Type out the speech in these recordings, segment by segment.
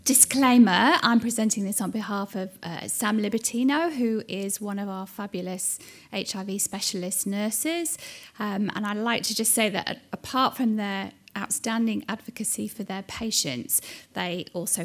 Disclaimer, I'm presenting this on behalf of Sam Libertino, who is one of our fabulous HIV specialist nurses. And I'd like to just say that apart from their outstanding advocacy for their patients, she also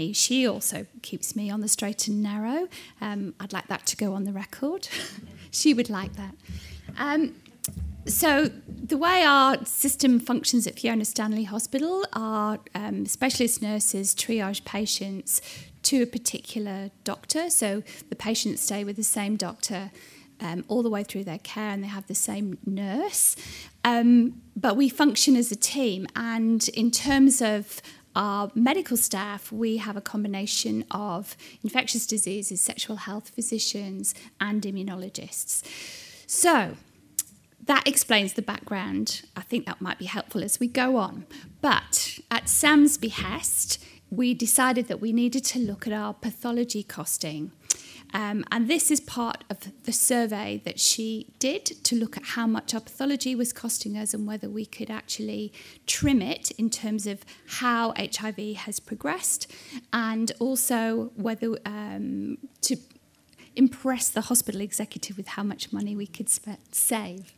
keeps me on the straight and narrow. I'd like that to go on the record. She would like that. So the way our system functions at Fiona Stanley Hospital, our specialist nurses triage patients to a particular doctor. So the patients stay with the same doctor all the way through their care, and they have the same nurse. But we function as a team, and in terms of our medical staff, we have a combination of infectious diseases, sexual health physicians, and immunologists. So that explains the background. I think that might be helpful as we go on. But at Sam's behest, we decided that we needed to look at our pathology costing. And this is part of the survey that she did to look at how much our pathology was costing us and whether we could actually trim it in terms of how HIV has progressed, and also whether to impress the hospital executive with how much money we could save.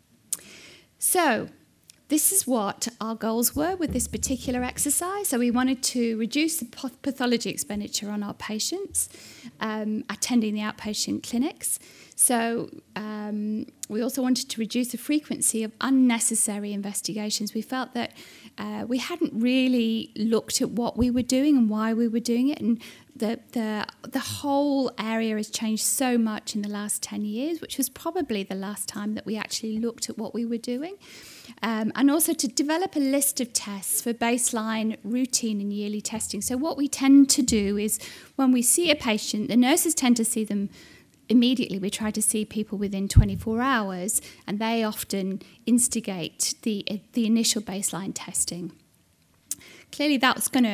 So this is what our goals were with this particular exercise. So we wanted to reduce the pathology expenditure on our patients attending the outpatient clinics. So we also wanted to reduce the frequency of unnecessary investigations. We felt that we hadn't really looked at what we were doing and why we were doing it, and the whole area has changed so much in the last 10 years, which was probably the last time that we actually looked at what we were doing. And also to develop a list of tests for baseline, routine and yearly testing. So what we tend to do is when we see a patient, the nurses tend to see them immediately. We try to see people within 24 hours, and they often instigate the initial baseline testing. Clearly that's going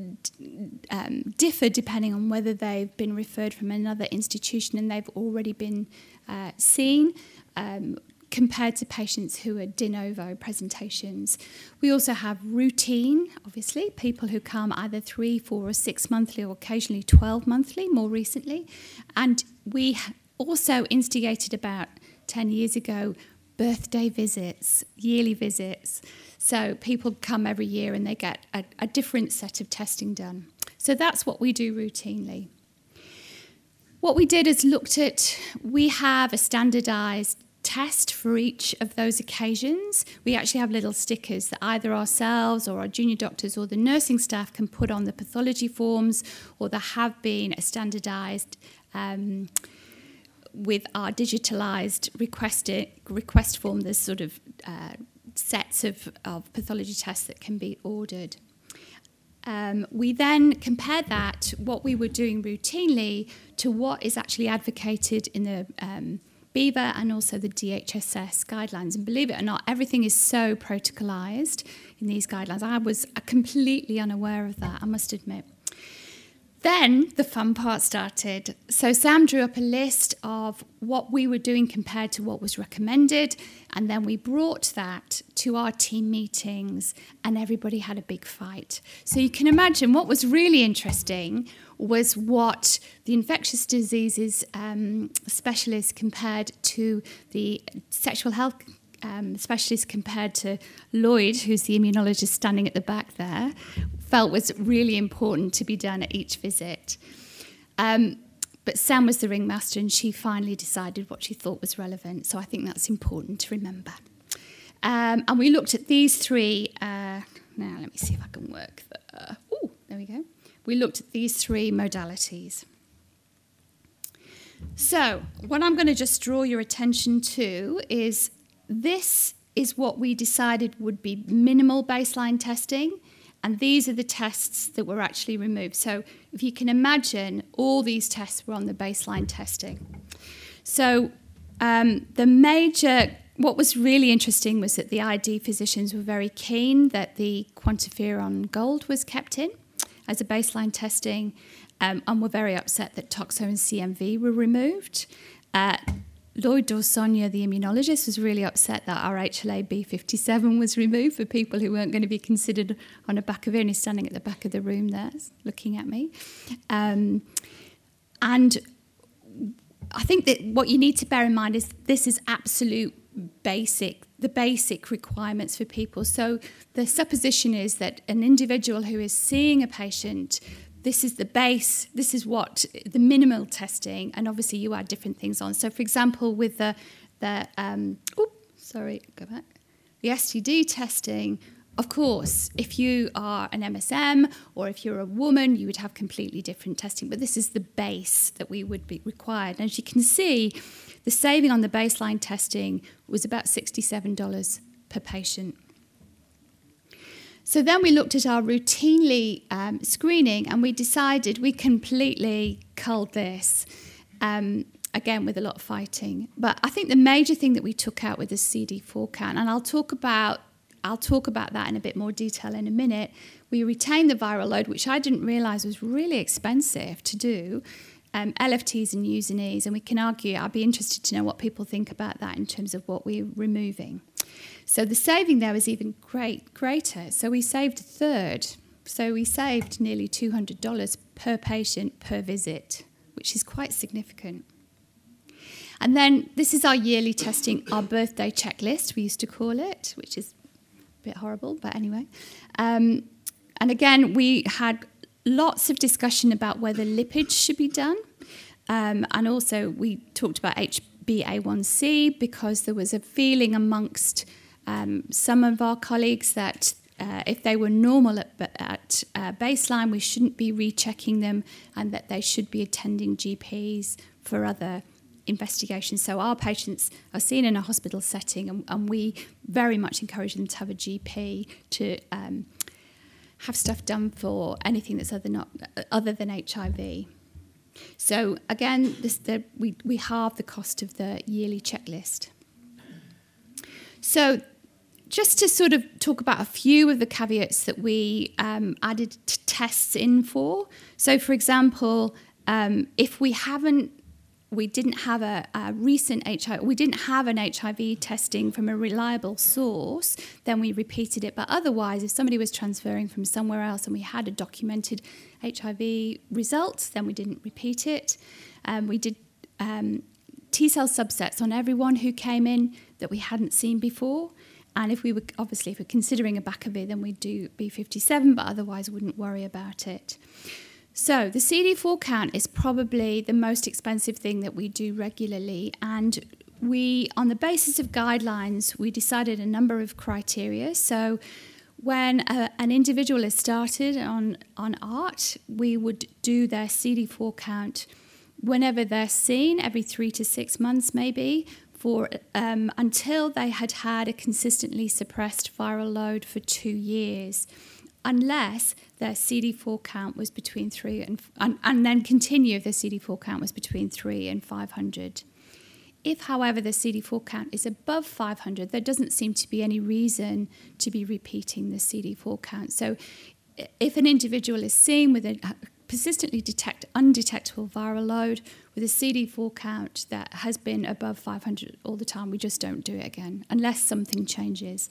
to differ depending on whether they've been referred from another institution and they've already been seen, compared to patients who are de novo presentations. We also have routine, obviously, people who come either 3, 4 or 6 monthly, or occasionally 12 monthly more recently. And we also instigated about 10 years ago birthday visits, yearly visits. So people come every year and they get a different set of testing done. So that's what we do routinely. What we did is we have a standardised test for each of those occasions. We actually have little stickers that either ourselves or our junior doctors or the nursing staff can put on the pathology forms, or there have been a standardised with our digitalised request form. There's sort of sets of pathology tests that can be ordered. We then compared that, what we were doing routinely, to what is actually advocated in the BEVA and also the DHSS guidelines. And believe it or not, everything is so protocolized in these guidelines. I was completely unaware of that, I must admit. Then the fun part started. So Sam drew up a list of what we were doing compared to what was recommended, and then we brought that to our team meetings, and everybody had a big fight. So you can imagine what was really interesting was what the infectious diseases specialists compared to the sexual health specialist compared to Lloyd, who's the immunologist standing at the back there, felt was really important to be done at each visit. But Sam was the ringmaster, and she finally decided what she thought was relevant. So I think that's important to remember. And we looked at these three. Now, let me see if I can work. There we go. We looked at these three modalities. So what I'm going to just draw your attention to is this is what we decided would be minimal baseline testing, and these are the tests that were actually removed. So if you can imagine, all these tests were on the baseline testing. So what was really interesting was that the ID physicians were very keen that the quantiferon gold was kept in as a baseline testing, and were very upset that Toxo and CMV were removed. Lloyd Dorsonia, the immunologist, was really upset that our HLA-B57 was removed for people who weren't going to be considered on a Bacavir, and he's standing at the back of the room there looking at me. And I think that what you need to bear in mind is this is absolute the basic requirements for people. So the supposition is that an individual who is seeing a patient, this is the base, this is what the minimal testing, and obviously you add different things on. So for example, with the STD testing, of course, if you are an MSM or if you're a woman, you would have completely different testing. But this is the base that we would be required. And as you can see, the saving on the baseline testing was about $67 per patient. So then we looked at our routinely screening, and we decided we completely culled this, again with a lot of fighting. But I think the major thing that we took out was the CD4 count, and I'll talk about that in a bit more detail in a minute. We retained the viral load, which I didn't realise was really expensive to do, LFTs and Us&Es, and we can argue. I'd be interested to know what people think about that in terms of what we're removing. So the saving there was even greater. So we saved a third. So we saved nearly $200 per patient per visit, which is quite significant. And then this is our yearly testing, our birthday checklist, we used to call it, which is a bit horrible, but anyway. And again, we had lots of discussion about whether lipids should be done. And also we talked about HbA1c because there was a feeling amongst some of our colleagues that if they were normal at baseline, we shouldn't be rechecking them, and that they should be attending GPs for other investigations. So our patients are seen in a hospital setting, and we very much encourage them to have a GP to have stuff done for anything that's other than HIV. So again, we halve the cost of the yearly checklist. So just to sort of talk about a few of the caveats that we added tests in for. So for example, if we didn't have an HIV testing from a reliable source, then we repeated it. But otherwise, if somebody was transferring from somewhere else and we had a documented HIV result, then we didn't repeat it. We did T-cell subsets on everyone who came in that we hadn't seen before. And if we're considering a Bacavir, then we'd do B57, but otherwise wouldn't worry about it. So the CD4 count is probably the most expensive thing that we do regularly, and we, on the basis of guidelines, we decided a number of criteria. So when an individual is started on ART, we would do their CD4 count whenever they're seen, every 3 to 6 months maybe, for until they had had a consistently suppressed viral load for 2 years, unless their CD4 count was between 3 and then continue if their CD4 count was between 3 and 500. If, however, the CD4 count is above 500, there doesn't seem to be any reason to be repeating the CD4 count. So if an individual is seen with a persistently undetectable viral load with a CD4 count that has been above 500 all the time, we just don't do it again, unless something changes.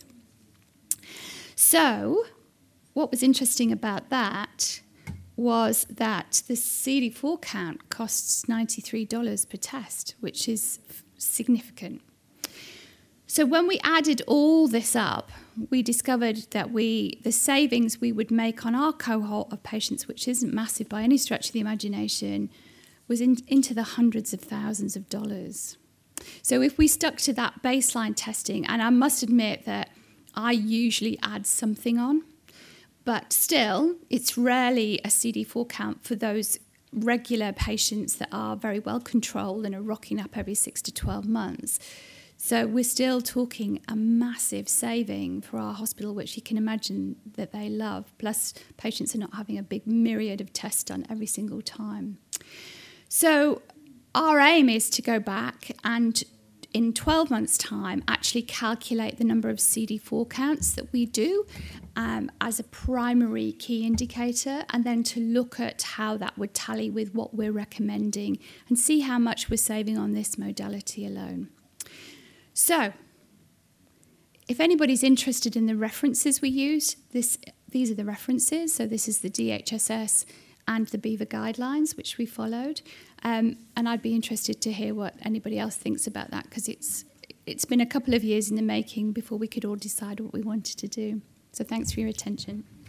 So what was interesting about that was that the CD4 count costs $93 per test, which is significant. So when we added all this up, we discovered that the savings we would make on our cohort of patients, which isn't massive by any stretch of the imagination, was into the hundreds of thousands of dollars. So if we stuck to that baseline testing, and I must admit that I usually add something on, but still, it's rarely a CD4 count for those regular patients that are very well controlled and are rocking up every 6 to 12 months. So we're still talking a massive saving for our hospital, which you can imagine that they love. Plus, patients are not having a big myriad of tests done every single time. So our aim is to go back and in 12 months' time, actually calculate the number of CD4 counts that we do as a primary key indicator, and then to look at how that would tally with what we're recommending and see how much we're saving on this modality alone. So, if anybody's interested in the references we use, these are the references. So this is the DHSS and the BEVA guidelines, which we followed. And I'd be interested to hear what anybody else thinks about that, because it's been a couple of years in the making before we could all decide what we wanted to do. So thanks for your attention.